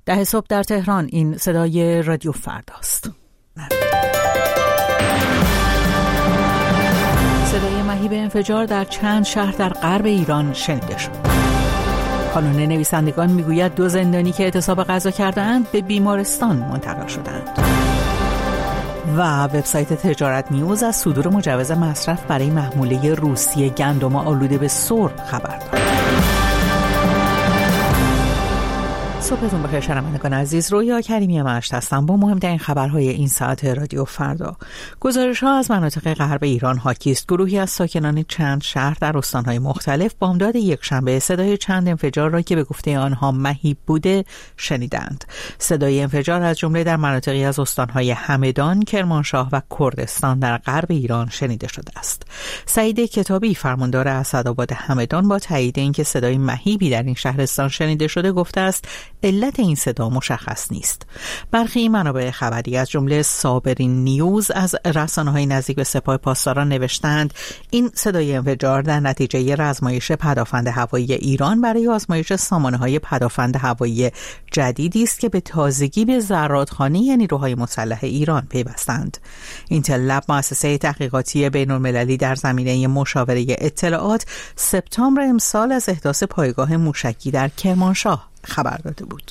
10 صبح در تهران. این صدای رادیو فرداست. صدای مهیب انفجار در چند شهر در غرب ایران شنیده شد. کانون نویسندگان میگوید 2 زندانی که اعتصاب غذا کردند به بیمارستان منتقل شدند. و وبسایت تجارت نیوز از صدور مجوز مصرف برای محموله روسیه گندم آلوده به سرب خبر داد. صبحتون بخیر شنوندگان عزیز، رویا کریمی مشت هستم با مهمترین خبرهای این ساعت رادیو فردا. گزارش‌ها از مناطق غرب ایران حاکی است. گروهی از ساکنان چند شهر در استان‌های مختلف بامداد یکشنبه صدای چند انفجار را که به گفته آنها مهیب بوده شنیدند. صدای انفجار از جمله در مناطقی از استان‌های همدان، کرمانشاه و کردستان در غرب ایران شنیده شده است. سعید کتابی فرماندار اسدآباد همدان با تایید اینکه صدای مهیبی در این شهرستان شنیده شده گفته است علت این صدا مشخص نیست. برخی منابع خبری از جمله صابرین نیوز از رسانه‌های نزدیک به سپاه پاسداران نوشتند این صدای انفجار در نتیجه آزمایش پدافند هوایی ایران برای آزمایش سامانه‌های پدافند هوایی جدیدی است که به تازگی به زرادخانه نیروهای مسلح ایران پیوستند. اینتل لب، مؤسسه تحقیقاتی بین‌المللی در زمینه مشاوره اطلاعات، سپتامبر امسال از احداث پایگاه موشکی در کرمانشاه خبر داده بود.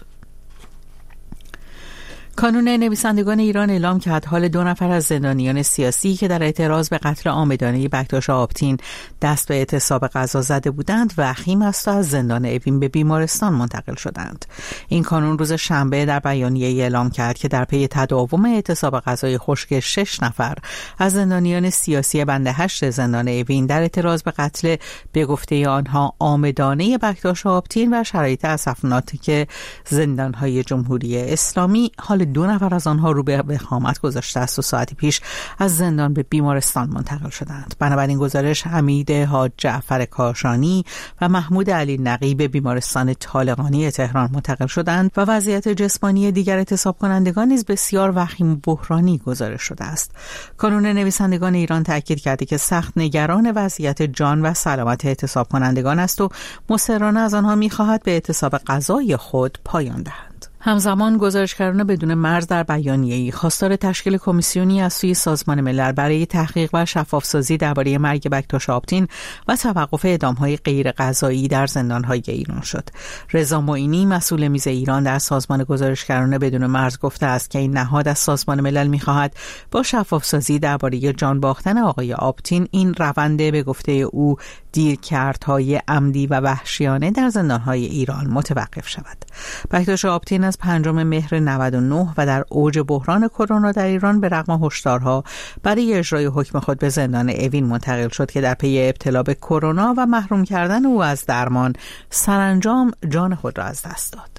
کانون نویسندگان ایران اعلام کرد حال 2 نفر از زندانیان سیاسی که در اعتراض به قتل عامدانه بکتاش آبتین دست به اعتصاب غذا زده بودند وخیم است و از زندان اوین به بیمارستان منتقل شدند. این کانون روز شنبه در بیانیه‌ای اعلام کرد که در پی تداوم اعتصاب غذای خشک 6 نفر از زندانیان سیاسی بند 8 زندان اوین در اعتراض به قتل به گفته آنها عامدانه بکتاش آبتین و شرایط اسفناک زندان‌های جمهوری اسلامی، حال 2 نفر از آنها رو به وخامت گذاشته است و ساعتی پیش از زندان به بیمارستان منتقل شدند. بنابراین گزارش حمید حاج جعفر کاشانی و محمود علی نقی به بیمارستان طالقانی تهران منتقل شدند و وضعیت جسمانی دیگر اعتصاب کنندگان نیز بسیار وخیم و بحرانی گزارش شده است. کانون نویسندگان ایران تاکید کرده که سخت نگران وضعیت جان و سلامت اعتصاب کنندگان است و مصرانه از آنها می‌خواهد به اعتصاب غذای خود پایان دهند. همزمان گزارشگران بدون مرز در بیانیه‌ای خواستار تشکیل کمیسیونی از سوی سازمان ملل برای تحقیق و شفافسازی درباره مرگ بکتاش آبتین و توقف اعدام‌های غیر قضایی در زندان‌های ایران شد. رضا معینی مسئول میز ایران در سازمان گزارشگران بدون مرز گفته است که این نهاد از سازمان ملل می‌خواهد با شفافسازی درباره جان باختن آقای آبتین این روند به گفته او دیرکردهای عمدی و وحشیانه در زندان‌های ایران متوقف شود. بکتاش آبتین از 5 مهر 99 و در اوج بحران کرونا در ایران به رغم هشدارها برای اجرای حکم خود به زندان اوین منتقل شد که در پی ابتلا به کرونا و محروم کردن او از درمان سرانجام جان خود را از دست داد.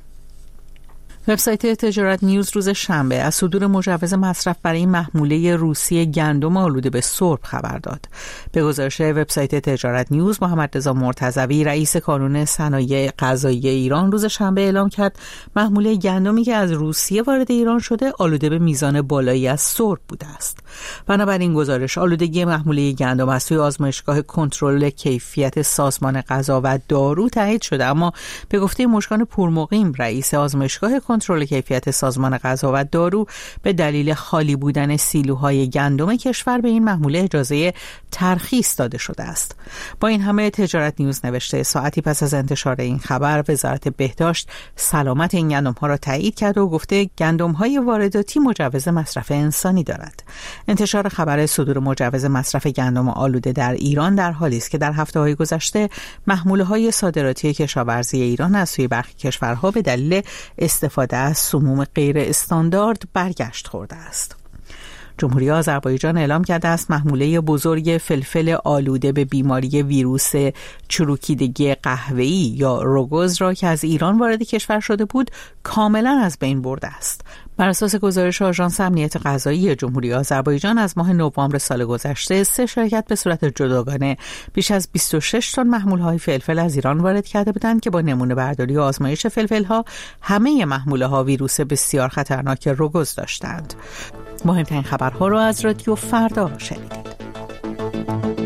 وبسایت تجارت نیوز روز شنبه از صدور مجوز مصرف برای محموله روسیه گندم آلوده به سرب خبر داد. به گزارش وبسایت تجارت نیوز، محمد رضا مرتضوی رئیس کانون صنایع غذایی ایران روز شنبه اعلام کرد محموله گندمی که از روسیه وارد ایران شده آلوده به میزان بالایی از سرب بوده است. بنابراین گزارش آلودگی محموله گندم از سوی آزمایشگاه کنترل کیفیت سازمان غذا و دارو تایید شده، اما به گفته مژگان پورمقیم رئیس آزمایشگاه کنترل کیفیت سازمان غذا و دارو به دلیل خالی بودن سیلوهای گندم کشور به این محموله اجازه ترخیص داده شده است. با این همه تجارت نیوز نوشته ساعتی پس از انتشار این خبر وزارت بهداشت سلامت این گندم‌ها را تایید کرد و گفته گندم‌های وارداتی مجوز مصرف انسانی دارد. انتشار خبر صدور مجوز مصرف گندم آلوده در ایران در حالی است که در هفته‌های گذشته محموله‌های صادراتی کشاورزی ایران از سوی برخی کشورها به دلیل استفاده از سموم غیر استاندارد برگشت خورده است. جمهوری آذربایجان اعلام کرده است محموله بزرگ فلفل آلوده به بیماری ویروس چروکیدگی قهوه‌ای یا روگوز را که از ایران وارد کشور شده بود کاملا از بین برده است. بر اساس گزارش آژانس امنیت غذایی جمهوری آذربایجان از ماه نوامبر سال گذشته 3 شرکت به صورت جداگانه بیش از 26 تن محموله‌های فلفل از ایران وارد کرده بودند که با نمونه برداری و آزمایش فلفل‌ها همه محموله‌ها ویروس بسیار خطرناک روگوز داشتند. مهمترین خبرها را از رادیو فردا شنیدید.